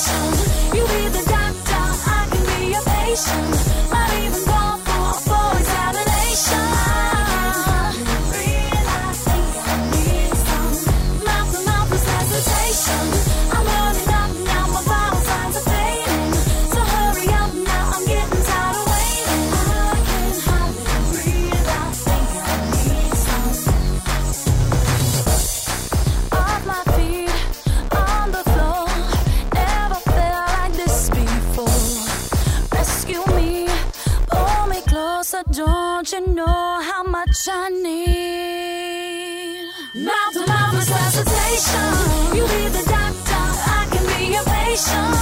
resuscitation. You be the doctor, I can be your patient. Might even go for examination. Realize I need some mouth-to-mouth resuscitation. I'm running up now, my vital signs are fading. So hurry up now, I'm getting tired of waiting. I can hardly breathe, I think I need some. Off my feet, on the floor, never felt like this before. Rescue me, pull me closer, don't you know how much I need? Mouth-to-mouth resuscitation. You be the doctor, I can be your patient.